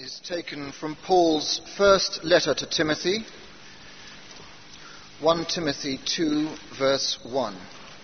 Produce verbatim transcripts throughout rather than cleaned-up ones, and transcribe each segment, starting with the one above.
is taken from Paul's first letter to Timothy, First Timothy two, verse one.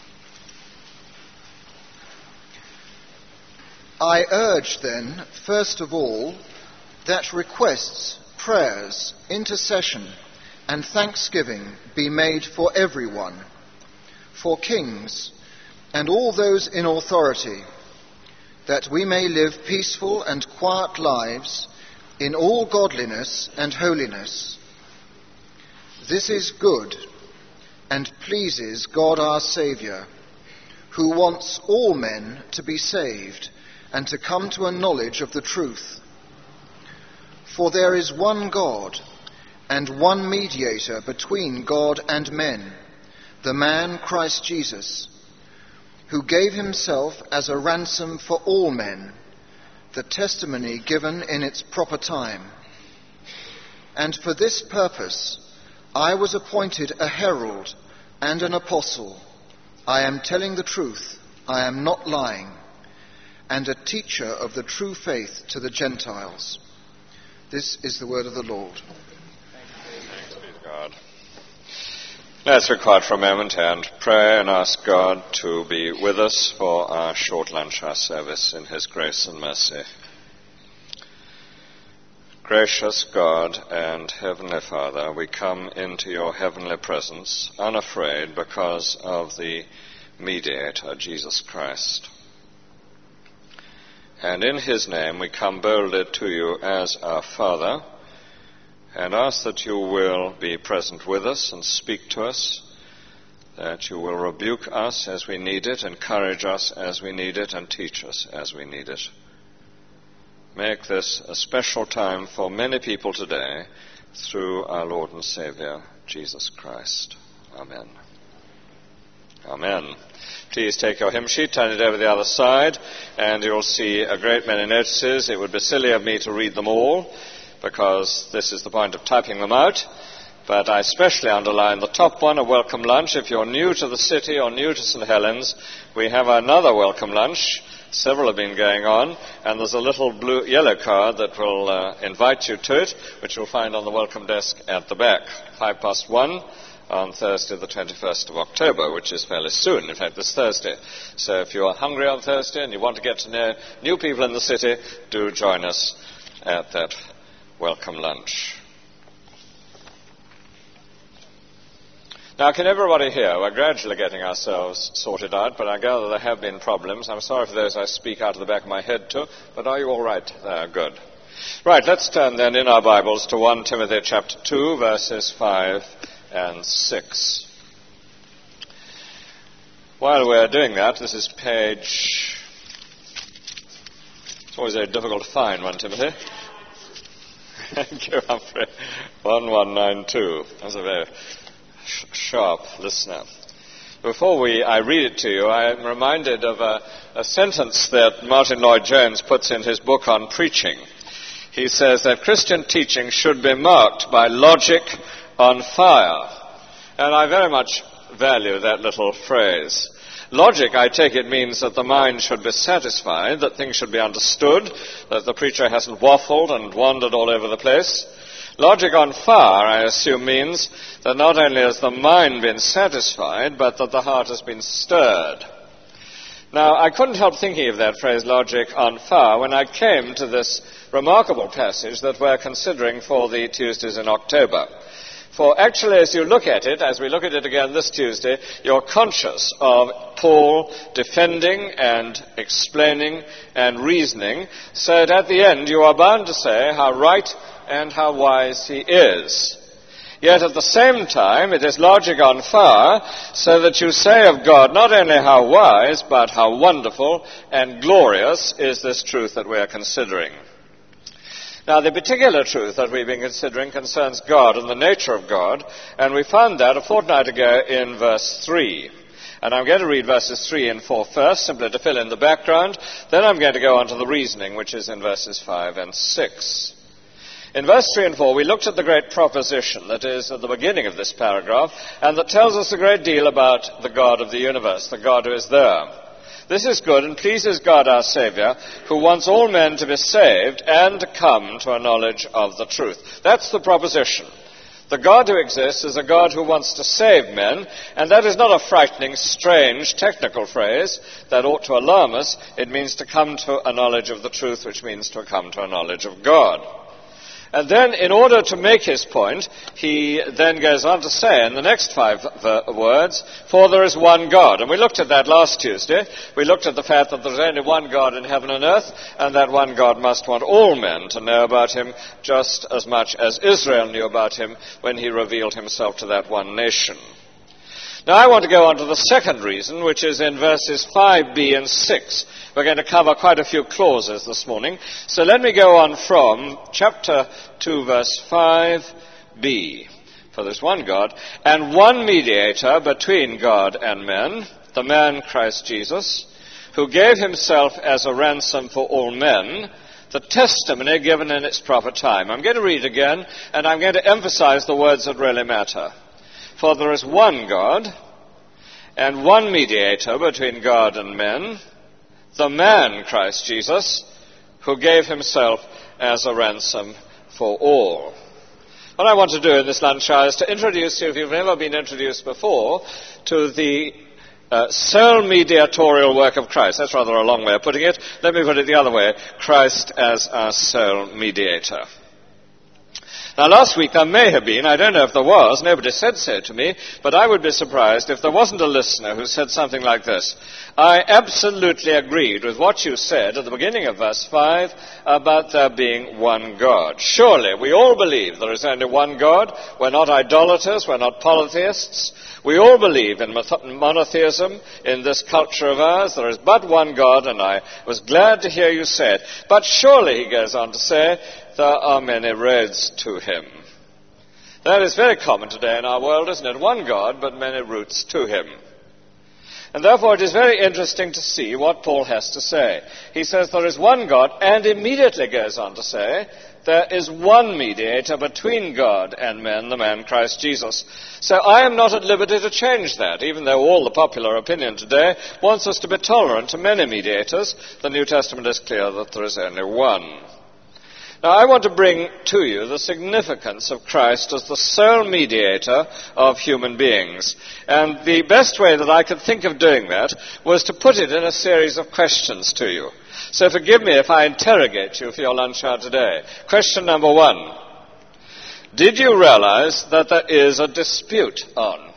I urge then, first of all, that requests, prayers, intercession, and thanksgiving be made for everyone, for kings and all those in authority, that we may live peaceful and quiet lives in all godliness and holiness. This is good and pleases God our Saviour, who wants all men to be saved and to come to a knowledge of the truth. For there is one God and one mediator between God and men, the man Christ Jesus, who gave himself as a ransom for all men, the testimony given in its proper time. And for this purpose I was appointed a herald and an apostle. I am telling the truth, I am not lying, and a teacher of the true faith to the Gentiles. This is the word of the Lord. Thanks be to God. Let's be quiet for a moment and pray and ask God to be with us for our short lunch, our service, in His grace and mercy. Gracious God and Heavenly Father, we come into your heavenly presence unafraid because of the mediator, Jesus Christ. And in His name we come boldly to you as our Father, and ask that you will be present with us and speak to us, that you will rebuke us as we need it, encourage us as we need it, and teach us as we need it. Make this a special time for many people today through our Lord and Saviour, Jesus Christ. Amen. Amen. Please take your hymn sheet, turn it over the other side, and you'll see a great many notices. It would be silly of me to read them all, because this is the point of typing them out. But I especially underline the top one, a welcome lunch. If you're new to the city or new to Saint Helens, we have another welcome lunch. Several have been going on, and there's a little blue yellow card that will uh, invite you to it, which you'll find on the welcome desk at the back. Five past one on Thursday, the twenty-first of October, which is fairly soon, in fact, this Thursday. So if you are hungry on Thursday and you want to get to know new people in the city, do join us at that welcome lunch. Now, can everybody hear? We're gradually getting ourselves sorted out, but I gather there have been problems. I'm sorry for those I speak out of the back of my head to, but are you all right there? Good. Right, let's turn then in our Bibles to First Timothy chapter two, verses five and six. While we're doing that, this is page... It's always very difficult to find, First Timothy. Thank you, Humphrey. eleven ninety-two. That's a very sh- sharp listener. Before we, I read it to you, I am reminded of a, a sentence that Martin Lloyd-Jones puts in his book on preaching. He says that Christian teaching should be marked by logic on fire. And I very much value that little phrase. Logic, I take it, means that the mind should be satisfied, that things should be understood, that the preacher hasn't waffled and wandered all over the place. Logic on fire, I assume, means that not only has the mind been satisfied, but that the heart has been stirred. Now, I couldn't help thinking of that phrase, logic on fire, when I came to this remarkable passage that we're considering for the Tuesdays in October. For actually, as you look at it, as we look at it again this Tuesday, you're conscious of Paul defending and explaining and reasoning, so that at the end you are bound to say how right and how wise he is. Yet at the same time, it is logic on fire, so that you say of God not only how wise, but how wonderful and glorious is this truth that we are considering. Now, the particular truth that we've been considering concerns God and the nature of God, and we found that a fortnight ago in verse three. And I'm going to read verses three and four first, simply to fill in the background. Then I'm going to go on to the reasoning, which is in verses five and six. In verse three and four, we looked at the great proposition that is at the beginning of this paragraph, and that tells us a great deal about the God of the universe, the God who is there. This is good and pleases God our Saviour, who wants all men to be saved and to come to a knowledge of the truth. That's the proposition. The God who exists is a God who wants to save men, and that is not a frightening, strange, technical phrase that ought to alarm us. It means to come to a knowledge of the truth, which means to come to a knowledge of God. And then, in order to make his point, he then goes on to say in the next five ver- words, for there is one God. And we looked at that last Tuesday. We looked at the fact that there's only one God in heaven and earth, and that one God must want all men to know about him just as much as Israel knew about him when he revealed himself to that one nation. Now, I want to go on to the second reason, which is in verses five b and six. We're going to cover quite a few clauses this morning. So let me go on from chapter two, verse five b. For there's one God, and one mediator between God and men, the man Christ Jesus, who gave himself as a ransom for all men, the testimony given in its proper time. I'm going to read again, and I'm going to emphasize the words that really matter. For there is one God, and one mediator between God and men, the man Christ Jesus, who gave himself as a ransom for all. What I want to do in this lunch hour is to introduce you, if you've never been introduced before, to the uh, sole mediatorial work of Christ. That's rather a long way of putting it. Let me put it the other way. Christ as our sole mediator. Now, last week there may have been, I don't know if there was, nobody said so to me, but I would be surprised if there wasn't a listener who said something like this. I absolutely agreed with what you said at the beginning of verse five about there being one God. Surely, we all believe there is only one God. We're not idolaters, we're not polytheists. We all believe in monotheism in this culture of ours. There is but one God, and I was glad to hear you say it. But surely, he goes on to say, there are many roads to him. That is very common today in our world, isn't it? One God, but many routes to him. And therefore it is very interesting to see what Paul has to say. He says there is one God, and immediately goes on to say, there is one mediator between God and men, the man Christ Jesus. So I am not at liberty to change that, even though all the popular opinion today wants us to be tolerant to many mediators. The New Testament is clear that there is only one. Now, I want to bring to you the significance of Christ as the sole mediator of human beings. And the best way that I could think of doing that was to put it in a series of questions to you. So forgive me if I interrogate you for your lunch hour today. Question number one. Did you realize that there is a dispute on?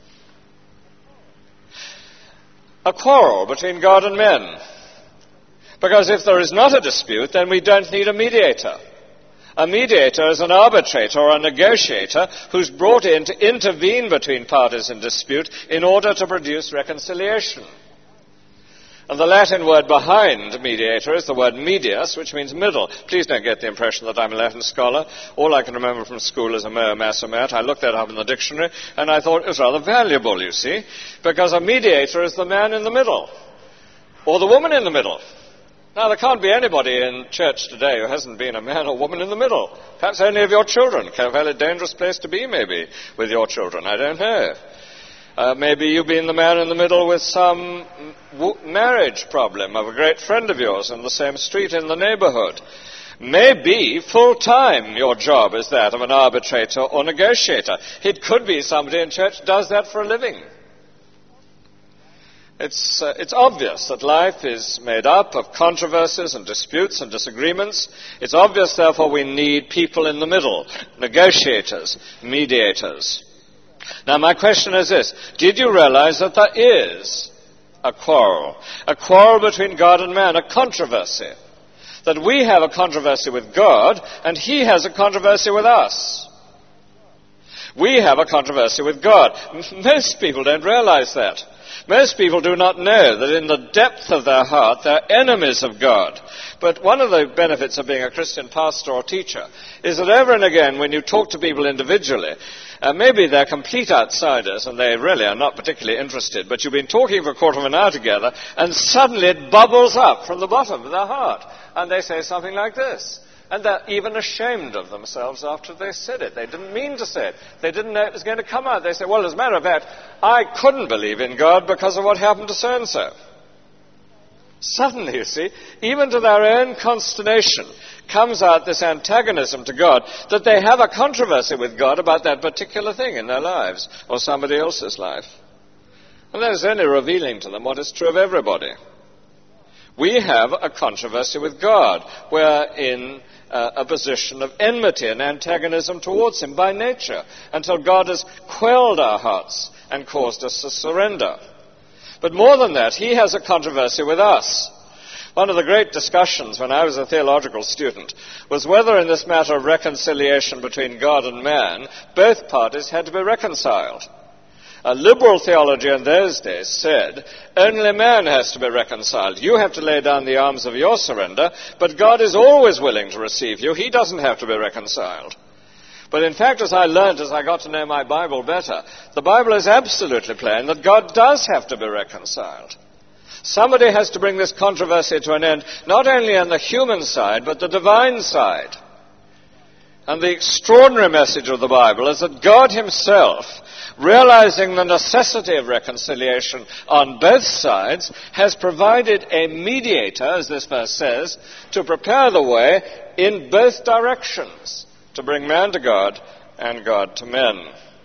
A quarrel between God and men. Because if there is not a dispute, then we don't need a mediator. A mediator is an arbitrator or a negotiator who's brought in to intervene between parties in dispute in order to produce reconciliation. And the Latin word behind mediator is the word medius, which means middle. Please don't get the impression that I'm a Latin scholar. All I can remember from school is a mea masomet. I looked that up in the dictionary, and I thought it was rather valuable, you see, because a mediator is the man in the middle, or the woman in the middle. Now, there can't be anybody in church today who hasn't been a man or woman in the middle. Perhaps only of your children. A fairly dangerous place to be, maybe, with your children. I don't know. Uh, maybe you've been the man in the middle with some w- marriage problem of a great friend of yours in the same street in the neighborhood. Maybe full-time your job is that of an arbitrator or negotiator. It could be somebody in church does that for a living. It's, uh, it's obvious that life is made up of controversies and disputes and disagreements. It's obvious, therefore, we need people in the middle, negotiators, mediators. Now, my question is this. Did you realize that there is a quarrel? A quarrel between God and man, a controversy. That we have a controversy with God, and he has a controversy with us. We have a controversy with God. Most people don't realize that. Most people do not know that in the depth of their heart they're enemies of God. But one of the benefits of being a Christian pastor or teacher is that ever and again when you talk to people individually, uh, maybe they're complete outsiders and they really are not particularly interested, but you've been talking for a quarter of an hour together and suddenly it bubbles up from the bottom of their heart and they say something like this. And they're even ashamed of themselves after they said it. They didn't mean to say it. They didn't know it was going to come out. They say, well, as a matter of fact, I couldn't believe in God because of what happened to so-and-so. Suddenly, you see, even to their own consternation, comes out this antagonism to God, that they have a controversy with God about that particular thing in their lives, or somebody else's life. And that is only revealing to them what is true of everybody. We have a controversy with God. We're in uh, a position of enmity and antagonism towards him by nature, until God has quelled our hearts and caused us to surrender. But more than that, he has a controversy with us. One of the great discussions when I was a theological student was whether in this matter of reconciliation between God and man, both parties had to be reconciled. A liberal theology in those days said, only man has to be reconciled. You have to lay down the arms of your surrender, but God is always willing to receive you. He doesn't have to be reconciled. But in fact, as I learned, as I got to know my Bible better, the Bible is absolutely plain that God does have to be reconciled. Somebody has to bring this controversy to an end, not only on the human side, but the divine side. And the extraordinary message of the Bible is that God himself, realizing the necessity of reconciliation on both sides, has provided a mediator, as this verse says, to prepare the way in both directions, to bring man to God and God to men.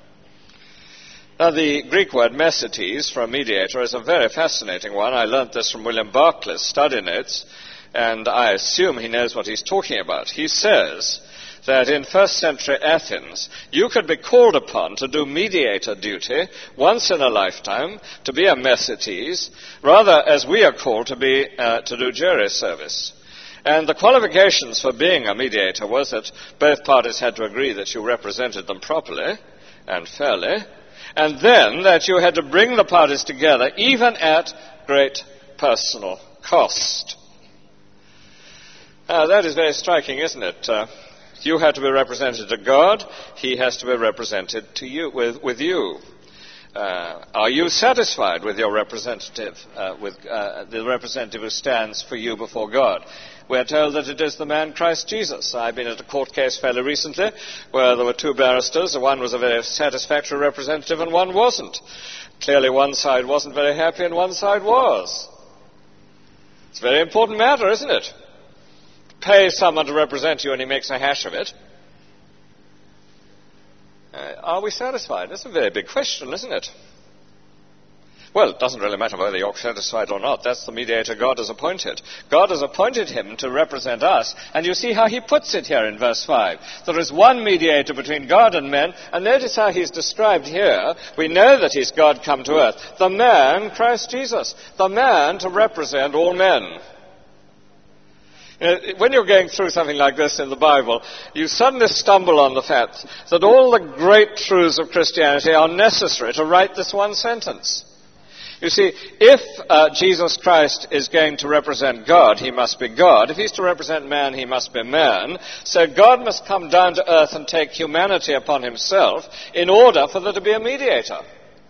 Now, the Greek word mesetes for a mediator is a very fascinating one. I learnt this from William Barclay's study notes, and I assume he knows what he's talking about. He says that in first century Athens, you could be called upon to do mediator duty once in a lifetime, to be a mesetes, rather as we are called to be uh, to do jury service. And the qualifications for being a mediator was that both parties had to agree that you represented them properly and fairly, and then that you had to bring the parties together even at great personal cost. Uh, that is very striking, isn't it? Uh, you have to be represented to God. He has to be represented to you with, with you. Uh, are you satisfied with your representative, uh, with uh, the representative who stands for you before God? We're told that it is the man Christ Jesus. I've been at a court case fairly recently where there were two barristers. One was a very satisfactory representative and one wasn't. Clearly one side wasn't very happy and one side was. It's a very important matter, isn't it? Pay someone to represent you and he makes a hash of it. Uh, are we satisfied? That's a very big question, isn't it? Well, it doesn't really matter whether you're satisfied or not. That's the mediator God has appointed. God has appointed him to represent us. And you see how he puts it here in verse five. There is one mediator between God and men. And notice how he's described here. We know that he's God come to earth. The man, Christ Jesus. The man to represent all men. You know, when you're going through something like this in the Bible, you suddenly stumble on the fact that all the great truths of Christianity are necessary to write this one sentence. You see, if uh, Jesus Christ is going to represent God, he must be God. If he's to represent man, he must be man. So God must come down to earth and take humanity upon himself in order for there to be a mediator.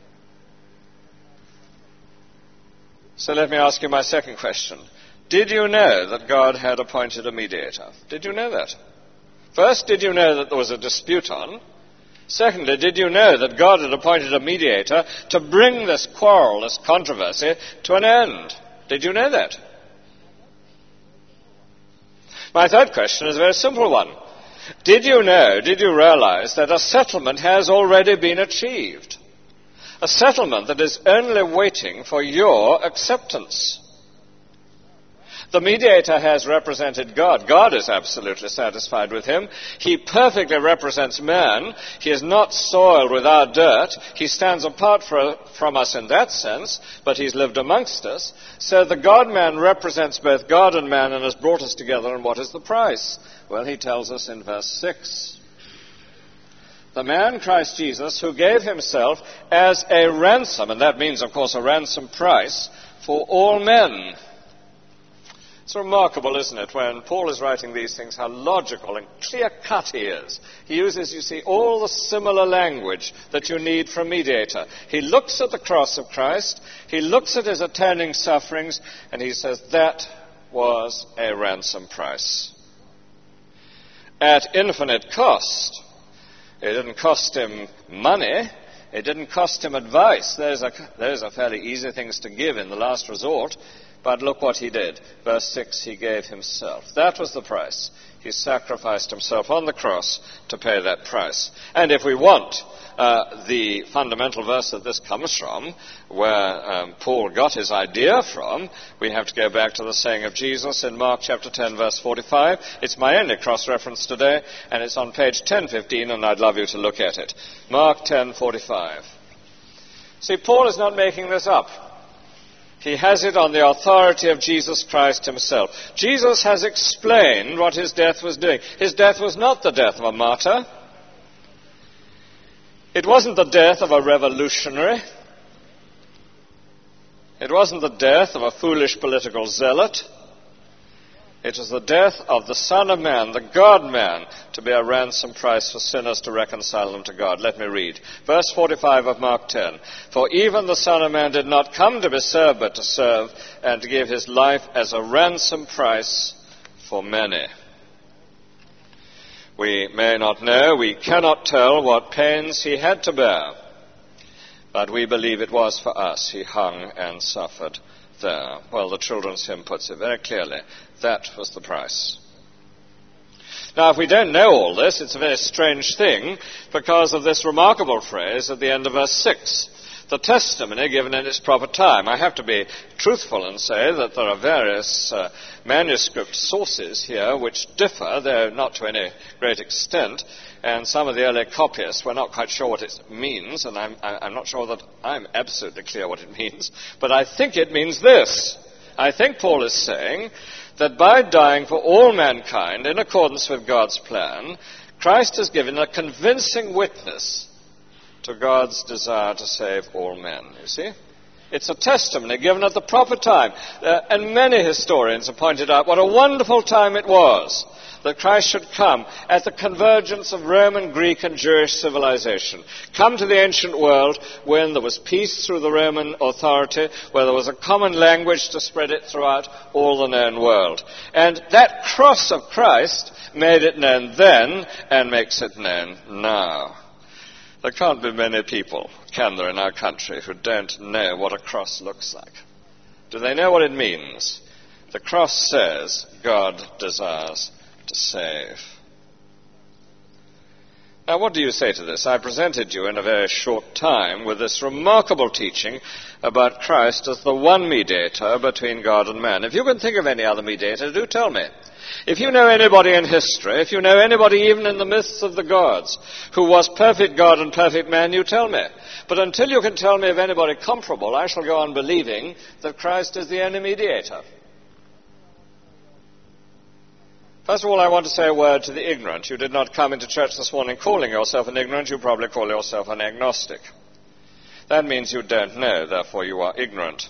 So let me ask you my second question. Did you know that God had appointed a mediator? Did you know that? First, did you know that there was a dispute on? Secondly, did you know that God had appointed a mediator to bring this quarrel, this controversy, to an end? Did you know that? My third question is a very simple one. Did you know, did you realize that a settlement has already been achieved? A settlement that is only waiting for your acceptance. The mediator has represented God. God is absolutely satisfied with him. He perfectly represents man. He is not soiled with our dirt. He stands apart for, from us in that sense, but he's lived amongst us. So the God-man represents both God and man and has brought us together. And what is the price? Well, he tells us in verse six. The man, Christ Jesus, who gave himself as a ransom, and that means, of course, a ransom price for all men. It's remarkable, isn't it, when Paul is writing these things, how logical and clear-cut he is. He uses, you see, all the similar language that you need from a mediator. He looks at the cross of Christ, he looks at his atoning sufferings, and he says, that was a ransom price. At infinite cost. It didn't cost him money. It didn't cost him advice. Those are, those are fairly easy things to give in the last resort. But look what he did. Verse six, he gave himself. That was the price. He sacrificed himself on the cross to pay that price. And if we want uh, the fundamental verse that this comes from, where um, Paul got his idea from, we have to go back to the saying of Jesus in Mark chapter ten, verse forty-five. It's my only cross-reference today, and it's on page ten fifteen, and I'd love you to look at it. Mark ten forty-five. See, Paul is not making this up. He has it on the authority of Jesus Christ himself. Jesus has explained what his death was doing. His death was not the death of a martyr. It wasn't the death of a revolutionary. It wasn't the death of a foolish political zealot. It was the death of the Son of Man, the God-man, to be a ransom price for sinners to reconcile them to God. Let me read. Verse forty-five of Mark ten. For even the Son of Man did not come to be served, but to serve, and to give his life as a ransom price for many. We may not know, we cannot tell what pains he had to bear, but we believe it was for us he hung and suffered there. Well, the children's hymn puts it very clearly. That was the price. Now, if we don't know all this, it's a very strange thing because of this remarkable phrase at the end of verse six. The testimony given in its proper time. I have to be truthful and say that there are various uh, manuscript sources here which differ, though not to any great extent, and some of the early copyists were not quite sure what it means, and I'm, I'm not sure that I'm absolutely clear what it means, but I think it means this. I think Paul is saying that by dying for all mankind in accordance with God's plan, Christ has given a convincing witness to God's desire to save all men, you see. It's a testimony given at the proper time. Uh, and many historians have pointed out what a wonderful time it was that Christ should come at the convergence of Roman, Greek, and Jewish civilization. Come to the ancient world when there was peace through the Roman authority, where there was a common language to spread it throughout all the known world. And that cross of Christ made it known then and makes it known now. There can't be many people, can there, in our country who don't know what a cross looks like. Do they know what it means? The cross says God desires to save. Now, what do you say to this? I presented you in a very short time with this remarkable teaching about Christ as the one mediator between God and man. If you can think of any other mediator, do tell me. If you know anybody in history, if you know anybody even in the myths of the gods who was perfect God and perfect man, you tell me. But until you can tell me of anybody comparable, I shall go on believing that Christ is the only mediator. First of all, I want to say a word to the ignorant. You did not come into church this morning calling yourself an ignorant. You probably call yourself an agnostic. That means you don't know, therefore you are ignorant.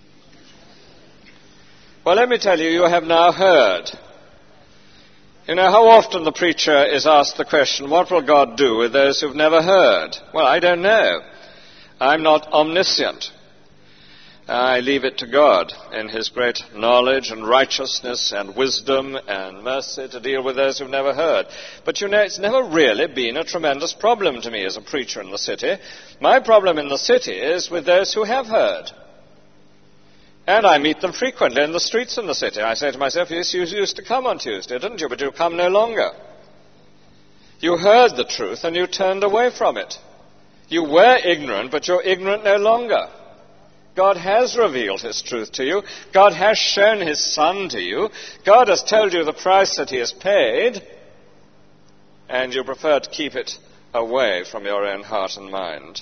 Well, let me tell you, you have now heard. You know, how often the preacher is asked the question, what will God do with those who've never heard? Well, I don't know. I'm not omniscient. I leave it to God in his great knowledge and righteousness and wisdom and mercy to deal with those who've never heard. But you know, it's never really been a tremendous problem to me as a preacher in the city. My problem in the city is with those who have heard. And I meet them frequently in the streets in the city. I say to myself, yes, you used to come on Tuesday, didn't you? But you come no longer. You heard the truth and you turned away from it. You were ignorant, but you're ignorant no longer. God has revealed his truth to you. God has shown his Son to you. God has told you the price that he has paid, and you prefer to keep it away from your own heart and mind.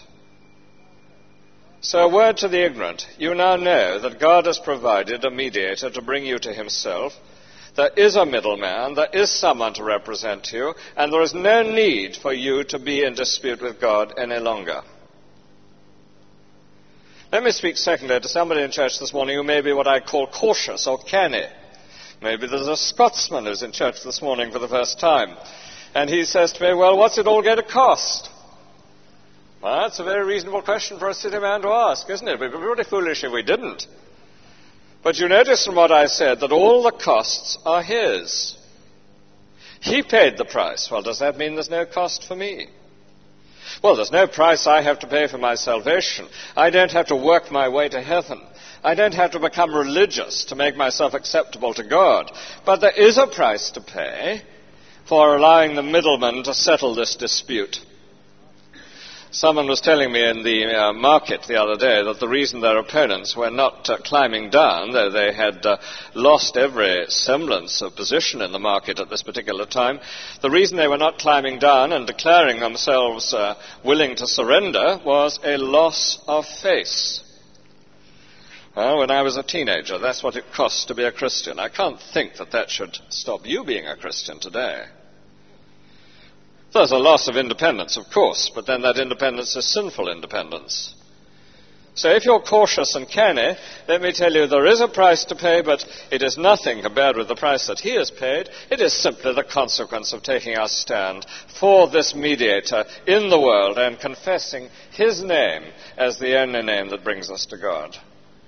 So a word to the ignorant. You now know that God has provided a mediator to bring you to himself. There is a middleman, there is someone to represent you, and there is no need for you to be in dispute with God any longer. Let me speak secondly to somebody in church this morning who may be what I call cautious or canny. Maybe there's a Scotsman who's in church this morning for the first time. And he says to me, well, what's it all going to cost? Well, that's a very reasonable question for a city man to ask, isn't it? We'd be pretty foolish if we didn't. But you notice from what I said that all the costs are his. He paid the price. Well, does that mean there's no cost for me? Well, there's no price I have to pay for my salvation. I don't have to work my way to heaven. I don't have to become religious to make myself acceptable to God. But there is a price to pay for allowing the middleman to settle this dispute. Someone was telling me in the uh, market the other day that the reason their opponents were not uh, climbing down, though they had uh, lost every semblance of position in the market at this particular time, the reason they were not climbing down and declaring themselves uh, willing to surrender was a loss of face. Well, when I was a teenager, that's what it cost to be a Christian. I can't think that that should stop you being a Christian today. There's a loss of independence, of course, but then that independence is sinful independence. So if you're cautious and canny, let me tell you there is a price to pay, but it is nothing compared with the price that he has paid. It is simply the consequence of taking our stand for this mediator in the world and confessing his name as the only name that brings us to God.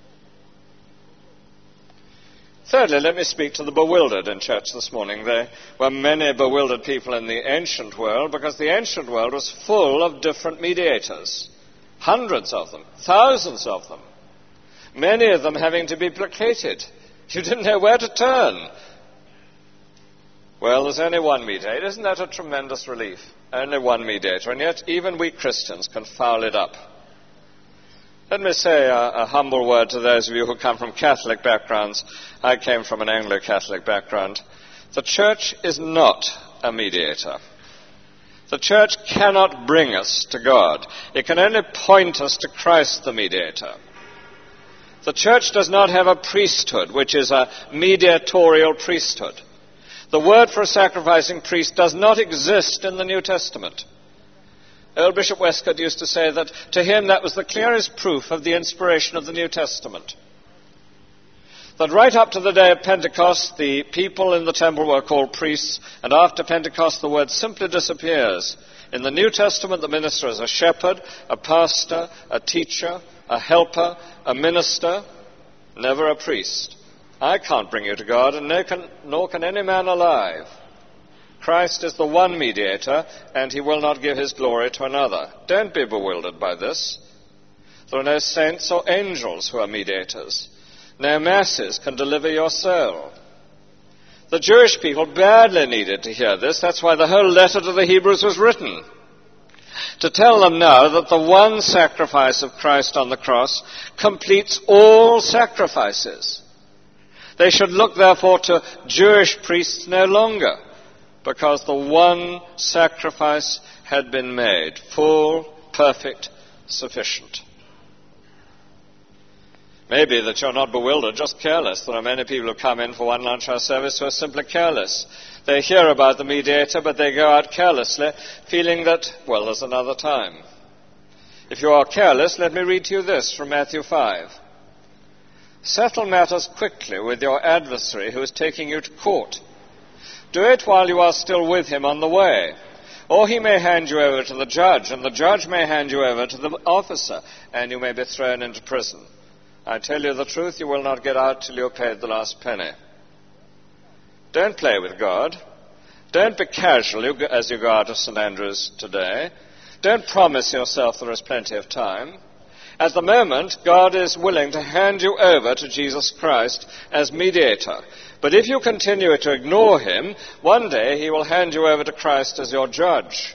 Thirdly, let me speak to the bewildered in church this morning. There were many bewildered people in the ancient world because the ancient world was full of different mediators. Hundreds of them, thousands of them. Many of them having to be placated. You didn't know where to turn. Well, there's only one mediator. Isn't that a tremendous relief? Only one mediator. And yet even we Christians can foul it up. Let me say a, a humble word to those of you who come from Catholic backgrounds. I came from an Anglo-Catholic background. The church is not a mediator. The church cannot bring us to God. It can only point us to Christ the mediator. The church does not have a priesthood, which is a mediatorial priesthood. The word for a sacrificing priest does not exist in the New Testament. Earl Bishop Westcott used to say that to him that was the clearest proof of the inspiration of the New Testament. That right up to the day of Pentecost, the people in the temple were called priests, and after Pentecost the word simply disappears. In the New Testament, the minister is a shepherd, a pastor, a teacher, a helper, a minister, never a priest. I can't bring you to God, and nor can, nor can any man alive. Christ is the one mediator, and he will not give his glory to another. Don't be bewildered by this. There are no saints or angels who are mediators. No masses can deliver your soul. The Jewish people badly needed to hear this. That's why the whole letter to the Hebrews was written. To tell them now that the one sacrifice of Christ on the cross completes all sacrifices. They should look, therefore, to Jewish priests no longer, because the one sacrifice had been made, full, perfect, sufficient. Maybe that you're not bewildered, just careless. There are many people who come in for one lunch hour service who are simply careless. They hear about the mediator, but they go out carelessly, feeling that, well, there's another time. If you are careless, let me read to you this from Matthew five. Settle matters quickly with your adversary who is taking you to court. Do it while you are still with him on the way. Or he may hand you over to the judge, and the judge may hand you over to the officer, and you may be thrown into prison. I tell you the truth, you will not get out till you have paid the last penny. Don't play with God. Don't be casual as you go out of Saint Andrews today. Don't promise yourself there is plenty of time. At the moment, God is willing to hand you over to Jesus Christ as mediator. But if you continue to ignore him, one day he will hand you over to Christ as your judge.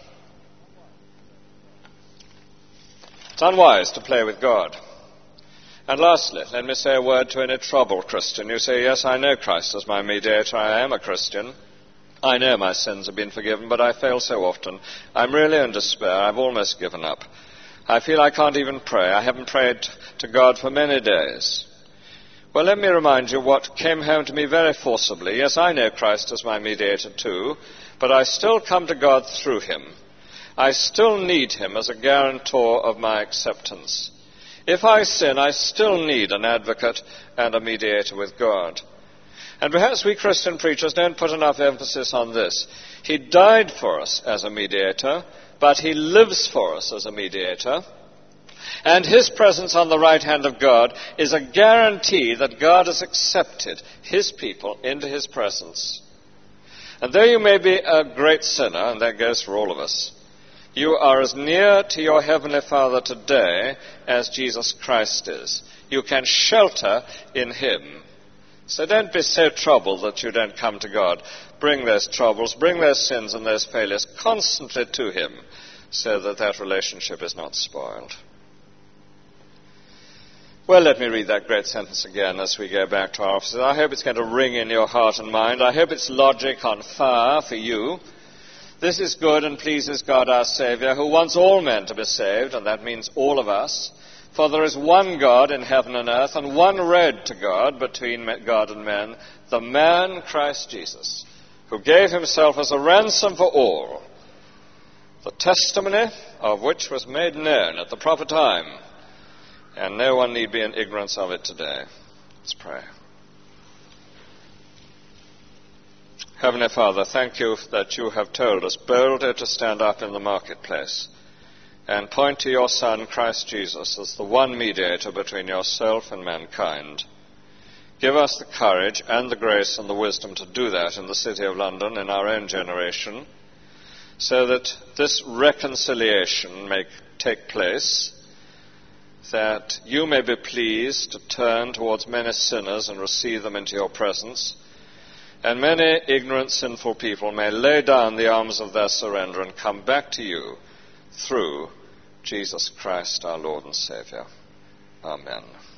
It's unwise to play with God. And lastly, let me say a word to any troubled Christian. You say, yes, I know Christ as my mediator. I am a Christian. I know my sins have been forgiven, but I fail so often. I'm really in despair. I've almost given up. I feel I can't even pray. I haven't prayed to God for many days. Well, let me remind you what came home to me very forcibly. Yes, I know Christ as my mediator too, but I still come to God through him. I still need him as a guarantor of my acceptance. If I sin, I still need an advocate and a mediator with God. And perhaps we Christian preachers don't put enough emphasis on this. He died for us as a mediator, but he lives for us as a mediator. And his presence on the right hand of God is a guarantee that God has accepted his people into his presence. And though you may be a great sinner, and that goes for all of us, You are as near to your Heavenly Father today as Jesus Christ is. You can shelter in Him. So don't be so troubled that you don't come to God. Bring those troubles, bring those sins and those failures constantly to Him, so that that relationship is not spoiled. Well, let me read that great sentence again as we go back to our offices. I hope it's going to ring in your heart and mind. I hope it's logic on fire for you. This is good and pleases God our Saviour, who wants all men to be saved, and that means all of us. For there is one God in heaven and earth, and one road to God between God and men, the man Christ Jesus, who gave himself as a ransom for all, the testimony of which was made known at the proper time, and no one need be in ignorance of it today. Let's pray. Heavenly Father, thank you that you have told us boldly to stand up in the marketplace and point to your Son, Christ Jesus, as the one mediator between yourself and mankind. Give us the courage and the grace and the wisdom to do that in the City of London, in our own generation, so that this reconciliation may take place, that you may be pleased to turn towards many sinners and receive them into your presence, and many ignorant, sinful people may lay down the arms of their surrender and come back to you through Jesus Christ, our Lord and Saviour. Amen.